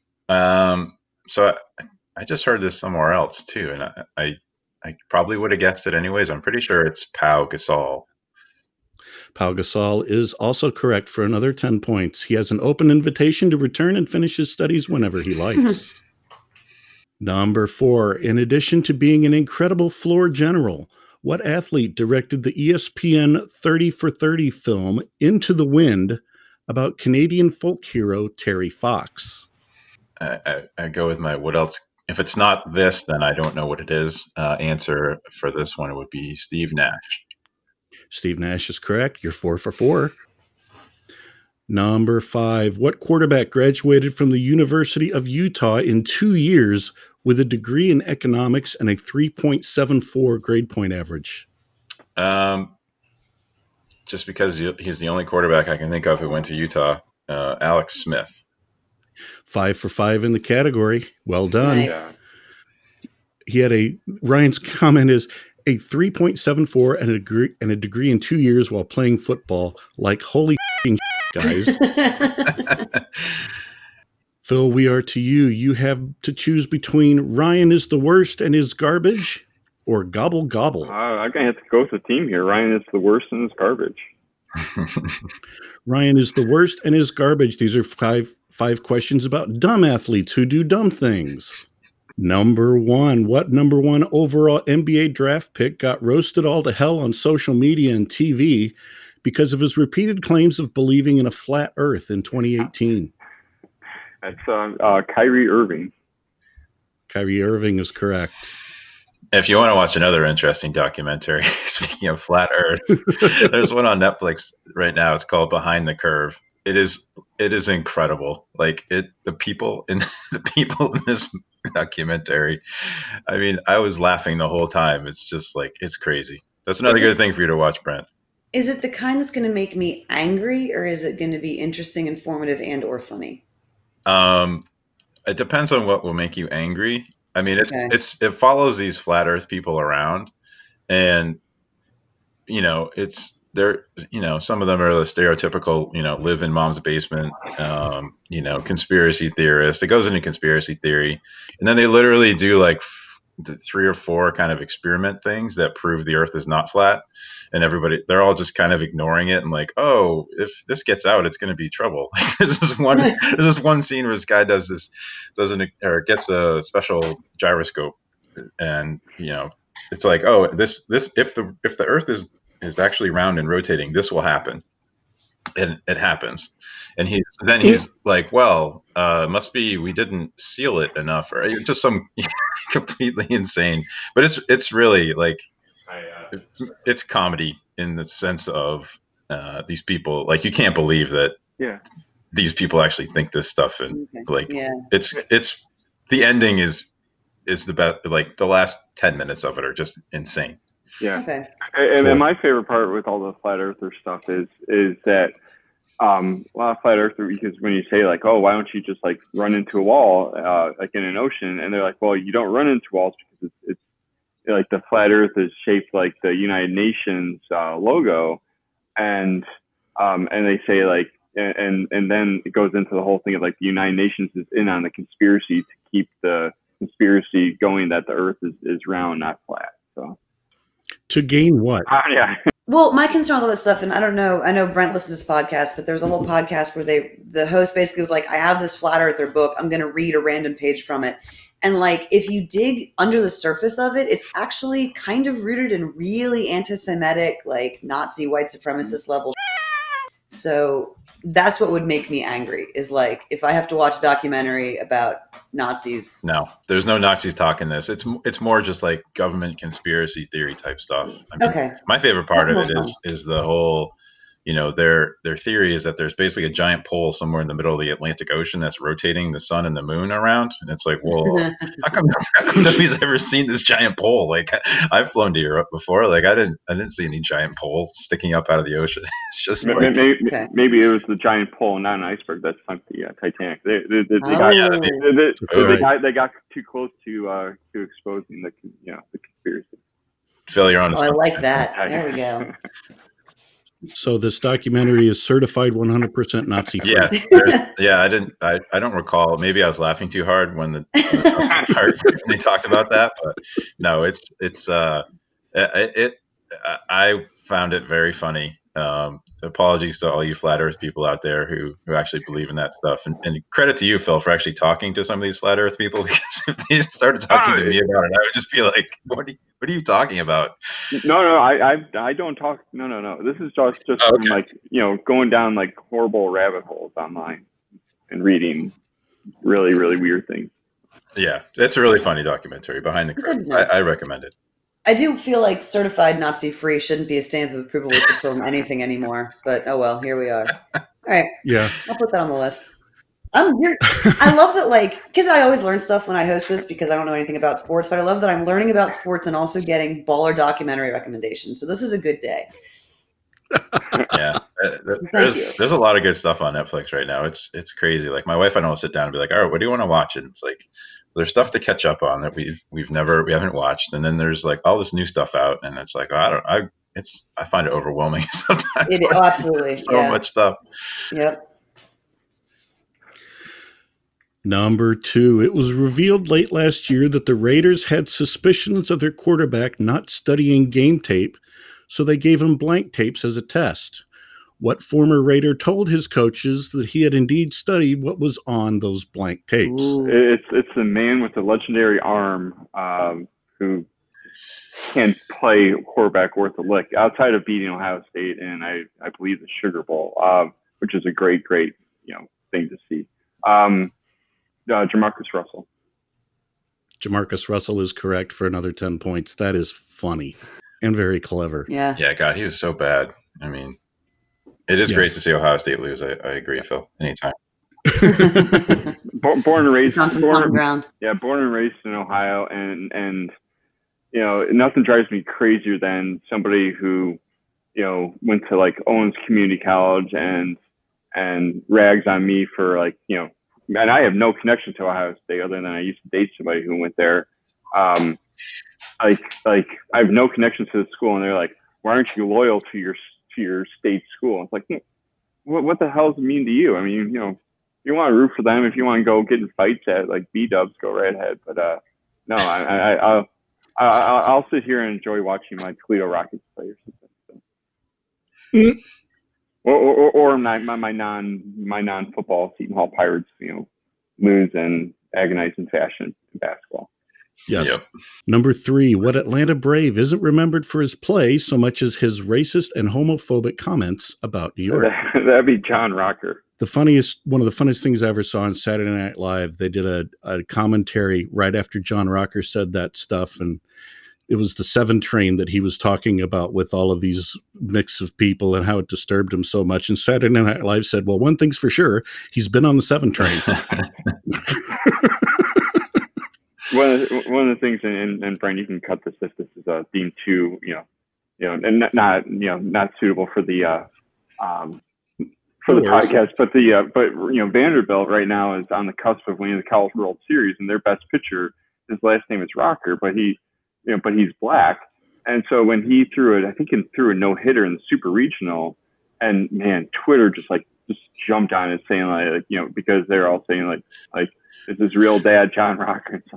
C: So I just heard this somewhere else too, and I probably would have guessed it anyways. I'm pretty sure it's Pau Gasol.
A: Pau Gasol is also correct for another 10 points. He has an open invitation to return and finish his studies whenever he likes. Number 4. In addition to being an incredible floor general, what athlete directed the ESPN 30 for 30 film Into the Wind about Canadian folk hero Terry Fox?
C: I go with my what else? If it's not this, then I don't know what it is. Answer for this one would be Steve Nash.
A: Steve Nash is correct. You're 4 for 4. Number 5. What quarterback graduated from the University of Utah in 2 years with a degree in economics and a 3.74 grade point average?
C: Just because he's the only quarterback I can think of who went to Utah, Alex Smith.
A: 5 for 5 in the category. Well done.
B: Nice.
A: He had Ryan's comment is a 3.74 and a degree in 2 years while playing football. Like, holy guys. Phil, we are to you. You have to choose between Ryan is the worst and is garbage or gobble gobble.
D: I'm going to have to go with the team here. Ryan is the worst and is garbage.
A: Ryan is the worst and is garbage. These are five questions about dumb athletes who do dumb things. Number 1. What number 1 overall NBA draft pick got roasted all to hell on social media and TV because of his repeated claims of believing in a flat earth in 2018?
D: That's Kyrie Irving.
A: Kyrie Irving is correct.
C: If you want to watch another interesting documentary, speaking of flat Earth, there's one on Netflix right now. It's called Behind the Curve. It is incredible. Like the people in this documentary. I mean, I was laughing the whole time. It's just like, it's crazy. That's another good thing for you to watch, Brent.
B: Is it the kind that's going to make me angry, or is it going to be interesting, informative, and or funny?
C: It depends on what will make you angry. I mean, it follows these flat Earth people around, and some of them are the stereotypical, live in mom's basement, conspiracy theorist. It goes into conspiracy theory, and then they literally do like 3 or 4 kind of experiment things that prove the Earth is not flat, and they're all just kind of ignoring it and like, oh, if this gets out, it's going to be trouble. There's this one scene where this guy gets a special gyroscope, and it's like, oh, this if the Earth is actually round and rotating, this will happen, and it happens. And he's like, well, must be we didn't seal it enough, or just some completely insane. But it's really like it's comedy in the sense of these people. Like, you can't believe that these people actually think this stuff, and it's the ending is the best. Like, the last 10 minutes of it are just insane.
D: Yeah.
B: Okay.
D: And then my favorite part with all the flat earther stuff is that a lot of flat earther, because when you say like, oh, why don't you just like run into a wall like in an ocean, and they're like, well, you don't run into walls because it's like the flat earth is shaped like the United Nations logo, and they say like, and then it goes into the whole thing of like the United Nations is in on the conspiracy to keep the conspiracy going that the Earth is round, not flat. So
A: To gain what?
D: yeah.
B: Well, my concern with all this stuff, and I don't know, I know Brent listens to this podcast, but there was a whole podcast where the host basically was like, I have this flat earther book. I'm going to read a random page from it. And like, if you dig under the surface of it, it's actually kind of rooted in really anti-Semitic, like Nazi white supremacist level. So that's what would make me angry is like, if I have to watch a documentary about Nazis.
C: No, there's no Nazis talking this. It's more just like government conspiracy theory type stuff. I mean,
B: Okay.
C: my favorite part
B: That's
C: of
B: more
C: it is the whole, their theory is that there's basically a giant pole somewhere in the middle of the Atlantic Ocean that's rotating the sun and the moon around. And it's like, well, how come nobody's ever seen this giant pole? Like I've flown to Europe before. Like I didn't see any giant pole sticking up out of the ocean. It's just like,
D: maybe it was the giant pole and not an iceberg that sunk the Titanic. They got too close to exposing the conspiracy.
C: Phil, you're on.
B: I like that. There we go.
A: So this documentary is certified 100% Nazi free.
C: I don't recall. Maybe I was laughing too hard when when they talked about that, but no, I found it very funny. Apologies to all you flat Earth people out there who actually believe in that stuff, and credit to you, Phil, for actually talking to some of these flat Earth people, because if they started talking to me about it, I would just be like, what are you talking about?
D: No, I don't talk. No. This is just from like, going down like horrible rabbit holes online and reading really, really weird things.
C: Yeah, it's a really funny documentary, Behind the Curtain. I recommend it.
B: I do feel like certified Nazi free shouldn't be a stamp of approval with the film anything anymore, but oh well, here we are. All right.
A: Yeah.
B: I'll put that on the list. I love that, like, because I always learn stuff when I host this because I don't know anything about sports, but I love that I'm learning about sports and also getting baller documentary recommendations. So this is a good day.
C: Yeah. There's a lot of good stuff on Netflix right now. It's crazy. Like my wife and I will sit down and be like, all right, what do you want to watch? And it's like, there's stuff to catch up on that we haven't watched, and then there's like all this new stuff out, and it's like I find it overwhelming sometimes.
B: Absolutely,
C: so much stuff.
B: Yep.
A: Number 2, it was revealed late last year that the Raiders had suspicions of their quarterback not studying game tape, so they gave him blank tapes as a test. What former Raider told his coaches that he had indeed studied what was on those blank tapes?
B: Ooh.
D: It's the man with the legendary arm who can play quarterback worth a lick outside of beating Ohio State and I believe the Sugar Bowl, which is a great thing to see. Jamarcus Russell.
A: Jamarcus Russell is correct for another 10 points. That is funny and very clever.
B: Yeah.
C: Yeah, God, he was so bad. I mean, it is great to see Ohio State lose. I agree, Phil. Anytime.
D: Born and raised
B: on some common ground.
D: Yeah, born and raised in Ohio, and nothing drives me crazier than somebody who went to like Owens Community College and rags on me for like and I have no connection to Ohio State other than I used to date somebody who went there. I have no connection to the school, and they're like, why aren't you loyal to your state school? It's like, what the hell does it mean to you? I mean, you want to root for them. If you want to go get in fights at like B-dubs, go right ahead. But no, I'll sit here and enjoy watching my Toledo Rockets play or something. So. Or my non-football Seton Hall Pirates, lose in agonizing fashion in basketball.
A: Yes. Yep. Number 3, what Atlanta Brave isn't remembered for his play so much as his racist and homophobic comments about New York.
D: That'd be John Rocker.
A: One of the funniest things I ever saw on Saturday Night Live, they did a commentary right after John Rocker said that stuff, and it was the 7 train that he was talking about with all of these mix of people and how it disturbed him so much. And Saturday Night Live said, well, one thing's for sure, he's been on the 7 train.
D: One of the things, and Brian, you can cut this if this is deemed too, and not suitable for the podcast, but Vanderbilt right now is on the cusp of winning the College World Series, and their best pitcher, his last name is Rocker, but he's black, and so when he threw a no-hitter in the Super Regional, and man, Twitter just like just jumped on it, saying like because they're all saying like is his real dad John Rocker and stuff.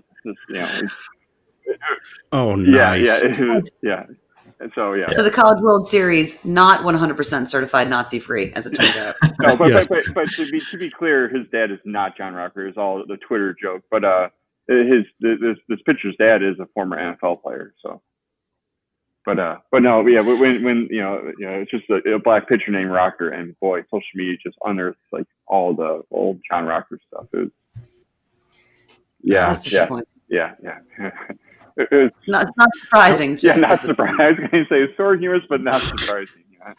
A: Oh, nice.
D: Yeah. And so yeah.
B: So the College World Series, not 100% certified Nazi free, as it turns out.
D: No, but,
A: Yes.
D: but to be clear, his dad is not John Rocker. It's all the Twitter joke. But this pitcher's dad is a former NFL player. So, but no, yeah. When it's just a black pitcher named Rocker, and boy, social media just unearthed like all the old John Rocker stuff. It was,
B: That's disappointing.
D: yeah.
B: It's not surprising.
D: Not surprising. I was going to say it's sort of humorous, but not surprising.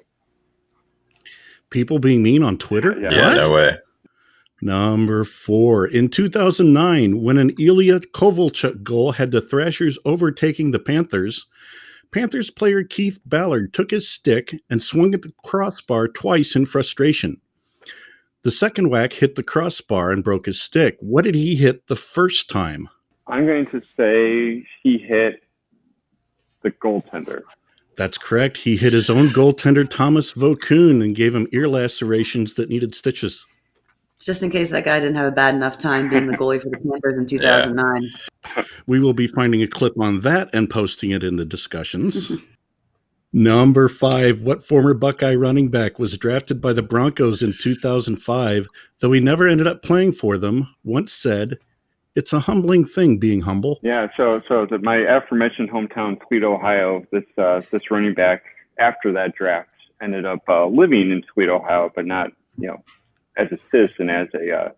A: People being mean on Twitter?
C: Yeah, no way.
A: Number 4. In 2009, when an Ilya Kovalchuk goal had the Thrashers overtaking the Panthers, Panthers player Keith Ballard took his stick and swung at the crossbar twice in frustration. The second whack hit the crossbar and broke his stick. What did he hit the first time?
D: I'm going to say he hit the goaltender.
A: That's correct. He hit his own goaltender, Thomas Vokoun, and gave him ear lacerations that needed stitches.
B: Just in case that guy didn't have a bad enough time being the goalie for the Panthers in 2009.
A: We will be finding a clip on that and posting it in the discussions. Number 5, what former Buckeye running back was drafted by the Broncos in 2005, though he never ended up playing for them, once said, "It's a humbling thing being humble."
D: Yeah, so my aforementioned hometown, Toledo, Ohio, this running back after that draft ended up living in Toledo, Ohio, but not as a citizen, as a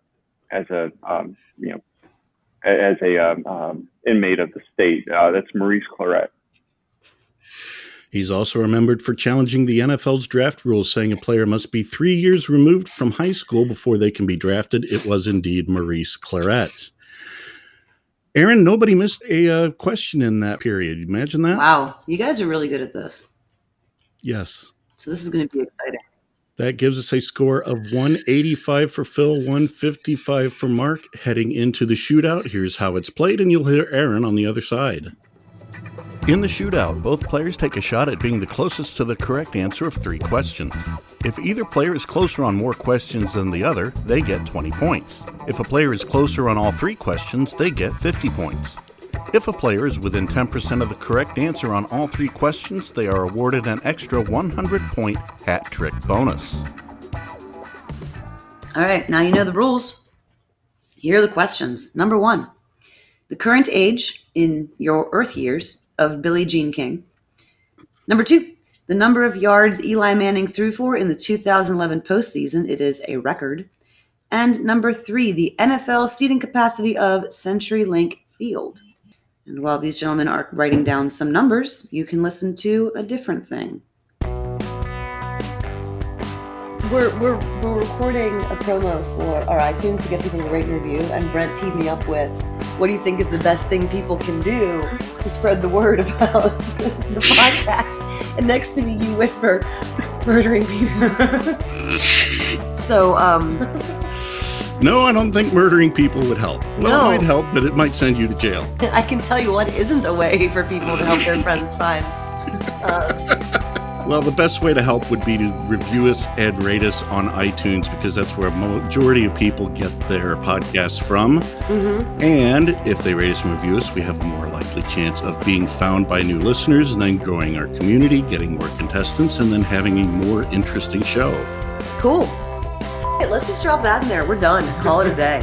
D: inmate of the state. That's Maurice Clarett.
A: He's also remembered for challenging the NFL's draft rules, saying a player must be 3 years removed from high school before they can be drafted. It was indeed Maurice Clarett. Aaron, nobody missed a question in that period. Imagine that.
B: Wow. You guys are really good at this.
A: Yes.
B: So this is going to be exciting.
A: That gives us a score of 185 for Phil, 155 for Mark. Heading into the shootout, here's how it's played, and you'll hear Aaron on the other side.
E: In the shootout, both players take a shot at being the closest to the correct answer of 3 questions. If either player is closer on more questions than the other, they get 20 points. If a player is closer on all 3 questions, they get 50 points. If a player is within 10% of the correct answer on all 3 questions, they are awarded an extra 100-point hat trick bonus.
B: All right. Now you know the rules. Here are the questions. Number 1, the current age in your Earth years of Billie Jean King. Number 2, the number of yards Eli Manning threw for in the 2011 postseason. It is a record. And number 3, the NFL seating capacity of CenturyLink Field. And while these gentlemen are writing down some numbers, you can listen to a different thing. We're recording a promo for our iTunes to get people to rate and review, and Brent teed me up with, what do you think is the best thing people can do to spread the word about the podcast? And next to me, you whisper, murdering people. So,
A: No, I don't think murdering people would help. Well,
B: No.
A: it might help, but it might send you to jail.
B: I can tell you what isn't a way for people to help their friends find.
A: Well, the best way to help would be to review us and rate us on iTunes, because that's where a majority of people get their podcasts from.
B: Mm-hmm.
A: And if they rate us and review us, we have a more likely chance of being found by new listeners and then growing our community, getting more contestants, and then having a more interesting show.
B: Cool. Hey, let's just drop that in there. We're done. Call it a day.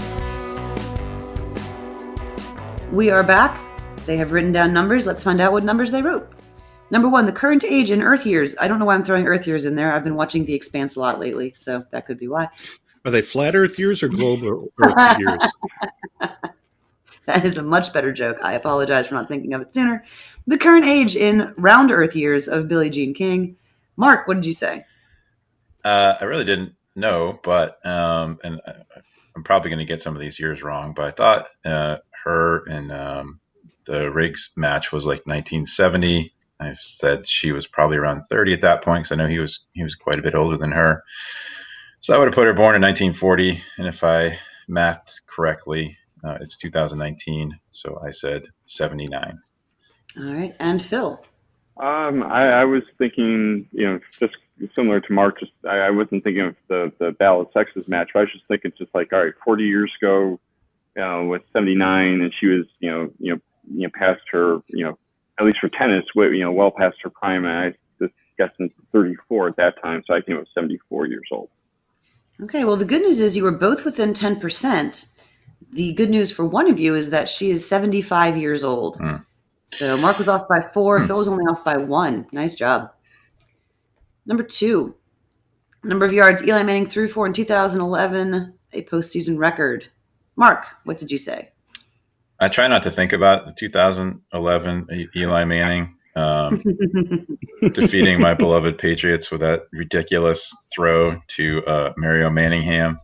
B: We are back. They have written down numbers. Let's find out what numbers they wrote. Number 1, the current age in Earth years. I don't know why I'm throwing Earth years in there. I've been watching The Expanse a lot lately, so that could be why.
A: Are they flat Earth years or global Earth years?
B: That is a much better joke. I apologize for not thinking of it sooner. The current age in round Earth years of Billie Jean King. Mark, what did you say?
C: I really didn't know, but and I'm probably going to get some of these years wrong, but I thought her and the Riggs match was like 1970. I said she was probably around 30 at that point, because I know he was quite a bit older than her. So I would have put her born in 1940, and if I mathed correctly, it's 2019. So I said 79.
B: All right. And Phil?
D: I was thinking, just similar to Mark. Just I wasn't thinking of the Battle of Texas match. But I was just thinking, just like, all right, 40 years ago, with 79, and she was, past her, at least for tennis, well past her prime. And I was guessing 34 at that time, so I think it was 74 years old.
B: Okay, well, the good news is you were both within 10%. The good news for one of you is that she is 75 years old. So Mark was off by 4. Phil was only off by 1. Nice job. Number 2, number of yards Eli Manning threw for in 2011, a postseason record. Mark, what did you say?
C: I try not to think about the 2011 Eli Manning defeating my beloved Patriots with that ridiculous throw to Mario Manningham.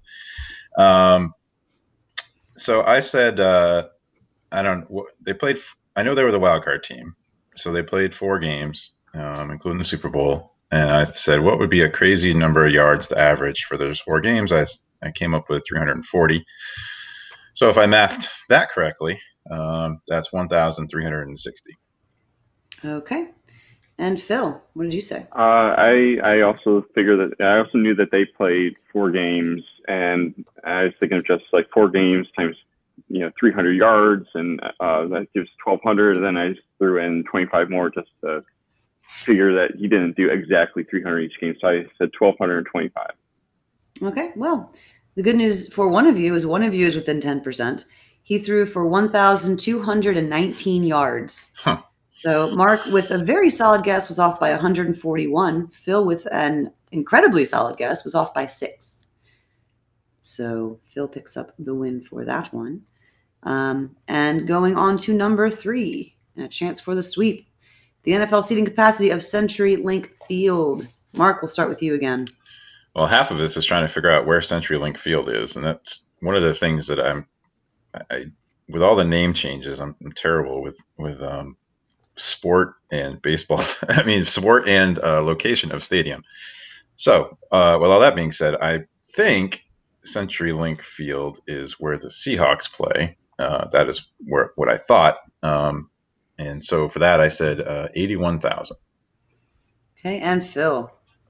C: So I said, they played, I know they were the wild card team. So they played 4 games, including the Super Bowl. And I said, what would be a crazy number of yards to average for those 4 games? I came up with 340. So if I mathed that correctly, that's 1,360.
B: Okay. And Phil, what did you say?
D: I also figured that I also knew that they played 4 games, and I was thinking of just like 4 games times 300 yards, and that gives 1,200. And then I just threw in 25 more just to figure that he didn't do exactly 300 each game. So I said 1,225.
B: Okay. Well, the good news for one of you is within 10%. He threw for 1,219 yards.
C: Huh.
B: So Mark, with a very solid guess, was off by 141. Phil, with an incredibly solid guess, was off by 6. So Phil picks up the win for that one. And going on to number 3, and a chance for the sweep. The NFL seating capacity of CenturyLink Field. Mark, we'll start with you again.
C: Well, half of this is trying to figure out where CenturyLink Field is, and that's one of the things that I with all the name changes, I'm terrible with sport and baseball. I mean, sport and location of stadium. So, with all that being said, I think CenturyLink Field is where the Seahawks play. That is what I thought. And so for that, I said 81,000.
B: Okay, and Phil.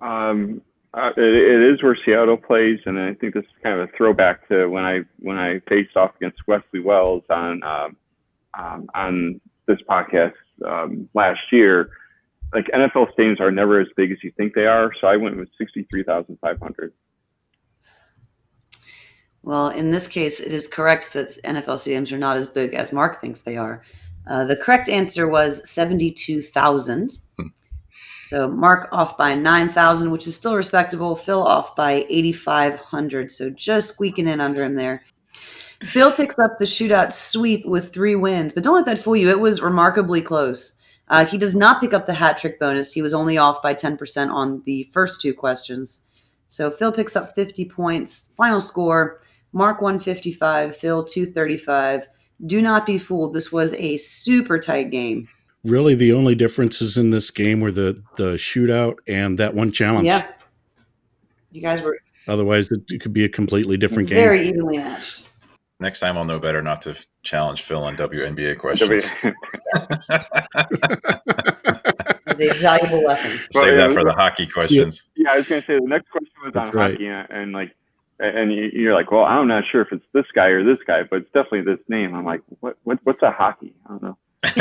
D: It is where Seattle plays, and I think this is kind of a throwback to when I faced off against Wesley Wells on this podcast last year. Like, NFL stadiums are never as big as you think they are, so I went with 63,500.
B: Well, in this case, it is correct that NFL stadiums are not as big as Mark thinks they are. The correct answer was 72,000. So Mark off by 9,000, which is still respectable. Phil off by 8,500, so just squeaking in under him there. Phil picks up the shootout sweep with 3 wins, but don't let that fool you. It was remarkably close. He does not pick up the hat trick bonus. He was only off by 10% on the first 2 questions. So Phil picks up 50 points. Final score, Mark 155, Phil 235. Do not be fooled. This was a super tight game.
A: Really, the only differences in this game were the shootout and that one challenge.
B: Yeah. You guys were...
A: Otherwise, it could be a completely different game.
B: Very evenly matched.
C: Next time I'll know better not to challenge Phil on WNBA questions.
B: It's a valuable lesson.
C: Save that for the hockey questions.
D: Yeah, I was going to say the next question was on hockey, and you're like, well, I'm not sure if it's this guy or this guy, but it's definitely this name. I'm like, what's a hockey? I don't know.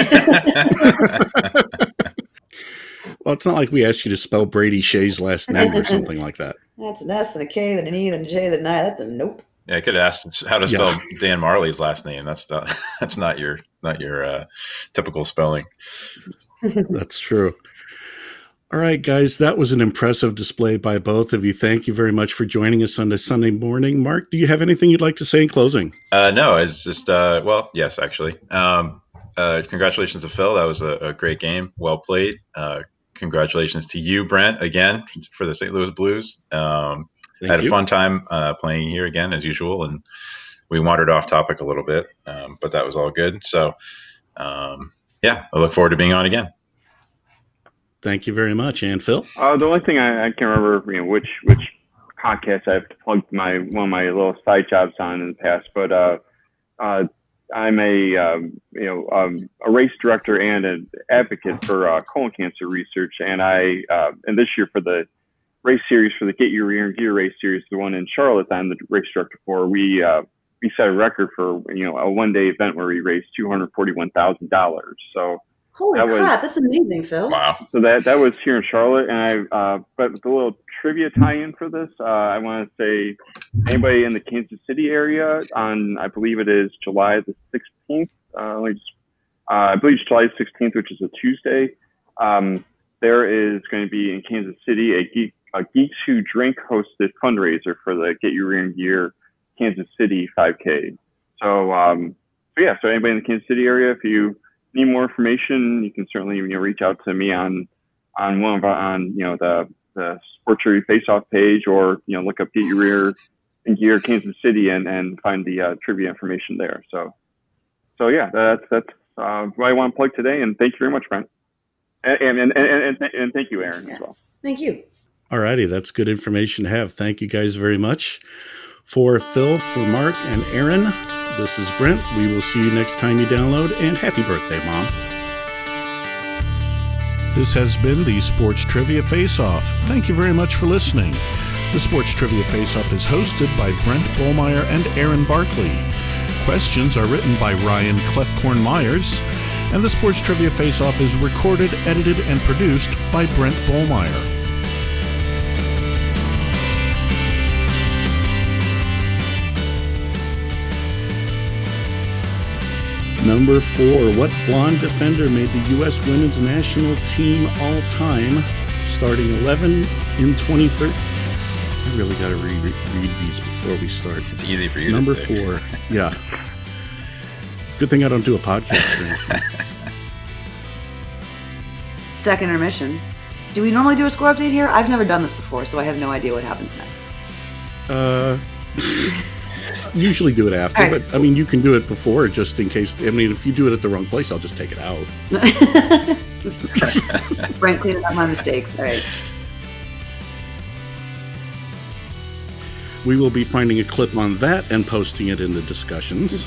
A: Well, it's not like we asked you to spell Brady Shea's last name or something like that.
B: That's an S, then a K, then an E, then a J, then an I. That's a nope.
C: Yeah, I could have asked how to spell Dan Marley's last name. That's not your typical spelling.
A: That's true. All right, guys, that was an impressive display by both of you. Thank you very much for joining us on this Sunday morning. Mark, do you have anything you'd like to say in closing?
C: No, it's just yes, actually. Congratulations to Phil. That was a great game. Well played. Congratulations to you, Brent, again for the St. Louis Blues. I had a fun time playing here again, as usual, and we wandered off topic a little bit, but that was all good. So, I look forward to being on again.
A: Thank you very much. And Phil?
D: The only thing I can remember, which podcast I've plugged one of my little side jobs on in the past, but I'm a race director and an advocate for colon cancer research, and and this year for the race series for the Get Your Rear Gear race series, the one in Charlotte that I'm the race director for, we set a record for, a one-day event where we raised $241,000. So
B: holy crap, that's amazing, Phil.
C: Wow.
D: So that was here in Charlotte, and but the little trivia tie-in for this, I want to say anybody in the Kansas City area on, I believe it is July the 16th. I believe it's July 16th, which is a Tuesday. There is going to be in Kansas City a Geeks Who Drink hosted fundraiser for the Get Your Rear Gear Kansas City 5K. So anybody in the Kansas City area, if you need more information, you can certainly reach out to me on the Sports Trivia Face-Off page, or look up Get Your Rear Gear Kansas City and find the trivia information there. So that's what I want to plug today, and thank you very much, Brent, and thank you, Aaron, as well.
B: Thank you.
A: All righty, that's good information to have. Thank you guys very much. For Phil, for Mark, and Aaron, this is Brent. We will see you next time you download, and happy birthday, Mom.
E: This has been the Sports Trivia Face-Off. Thank you very much for listening. The Sports Trivia Face-Off is hosted by Brent Bohlmeyer and Aaron Barkley. Questions are written by Ryan Clefcorn Myers, and the Sports Trivia Face-Off is recorded, edited, and produced by Brent Bohlmeyer.
A: Number 4, what blonde defender made the U.S. women's national team all-time, starting 11 in 2013? I really got to read these before we start.
C: It's easy for you.
A: Number 4, yeah. Good thing I don't do a podcast or anything.
B: Second intermission. Do we normally do a score update here? I've never done this before, so I have no idea what happens next.
A: Usually do it after,
B: right.
A: But I mean, you can do it before just in case. I mean, if you do it at the wrong place, I'll just take it out.
B: Brent cleaning up my mistakes. All right.
A: We will be finding a clip on that and posting it in the discussions.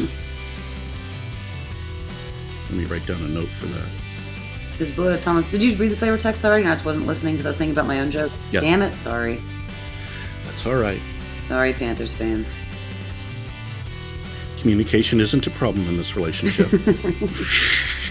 A: Let me write down a note for that.
B: Is Bullet Thomas? Did you read the flavor text already? I just wasn't listening because I was thinking about my own joke.
A: Yes.
B: Damn it! Sorry.
A: That's all right.
B: Sorry, Panthers fans.
A: Communication isn't a problem in this relationship.